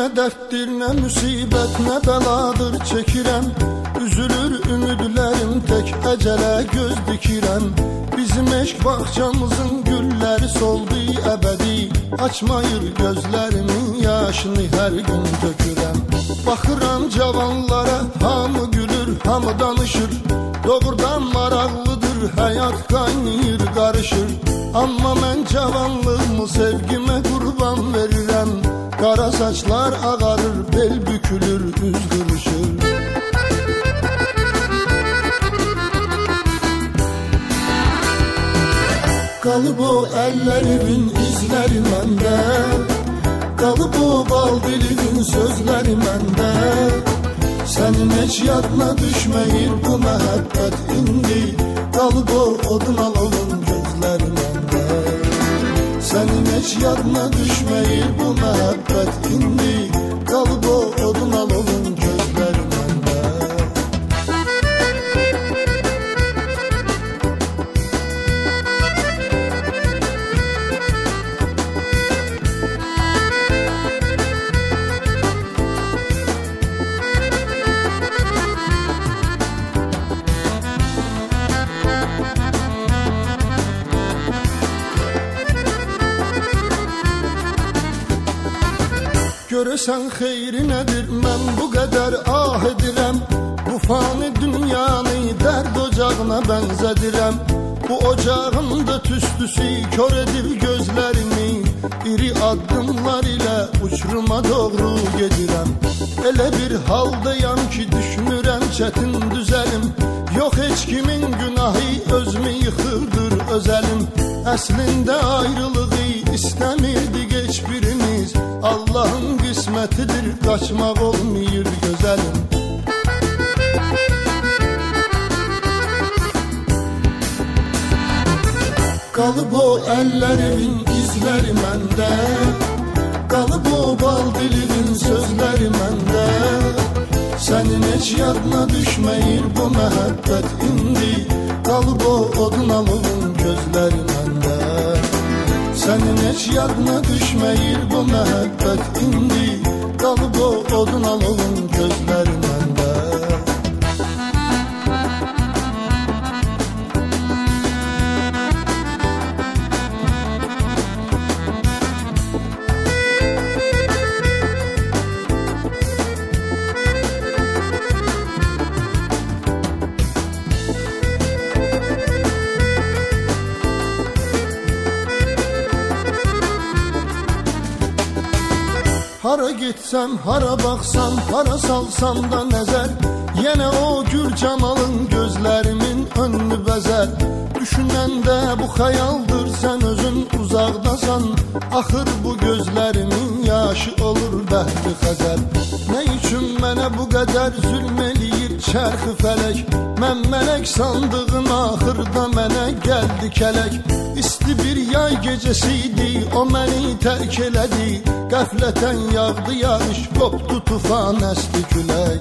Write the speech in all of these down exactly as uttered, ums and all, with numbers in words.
Nə dərddir, nə müsibət, nə bəladır çəkirəm. Üzülür ümidlərim, tək əcələ göz dikirəm. Bizim eşq bağçamızın gülləri soldu əbədi. Açmayır gözlərimin yaşını hər gün tökürəm. Baxıram cavanlara, hamı gülür, hamı danışır. Doğrudan maraqlıdır, həyat qaynayır, qarışır. Amma mən cavanlığımı sevgimə qurban verirəm. Qara saçlar ağarır, bel bükülür, üz qırışır. Qalıb o əllərimin izləri məndə, qalıb o bal dilinin sözləri məndə. Sənin heç yadına düşməyir bu məhəbbət indi. Qalıb o odun alovun gözləri məndə. Sənin heç yadına düşməyir bu məhəbbət indi. Qalıb o odun alovun gözləri məndə. Görəsən xeyri nədir, mən bu qədər ah edirəm. Bu fani dünyanı dərd ocağına bənzədirəm. Bu ocağın da tüstüsü kör edib gözlərimi. İri addımlar ilə uçuruma doğru gedirəm. Elə bir haldayam ki, düşünürəm çətin düzəlim. Yox heç kimin günahı, özümü yıxırdır özəlim. Əslində ayrılığı istəmirdik heç birimiz. Allah'ın qismətidir, qaçmaq olmayır gözəlim. Qalıb o əllərimin izləri məndə, qalıb o bal dilinin sözləri məndə. Sənin heç yadına düşməyir bu məhəbbət indi. Qalıb o odun alovun gözləri məndə. Sənin heç yadına düşməyir bu məhəbbət indi. Qalıb o odun alovun gözləri məndə. Hara getsəm, hara baxsam, hara salsam da nəzər. Yenə o gül camalın gözlərimin önünü bəzər. Düşünəndə bu xəyaldır, sən özün uzaqdasan. Axır bu gözlərimin yaşı olur bəhri xəzər. Nə üçün mənə bu qədər zülm eləyir çərxi fələk? Mən mələk sandığın axırda mənə gəldi kələk. İsti bir yay gecəsiydi, o məni tərk elədi. Qəflətən yağdı yağış, qopdu tufan, əsdi külək.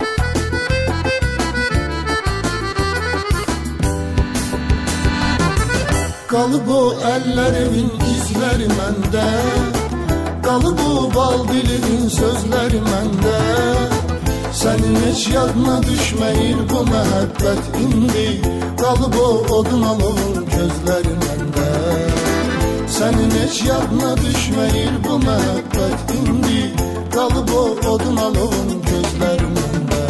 Qalıb o əllərimin izləri məndə, qalıb o bal dilinin sözləri məndə. Sənin heç yadına düşməyir bu məhəbbət indi. Qalıb o odun alovun gözləri məndə. Sənin heç yadına düşməyir bu məhəbbət indi. Qalıb o odun alovun gözləri məndə.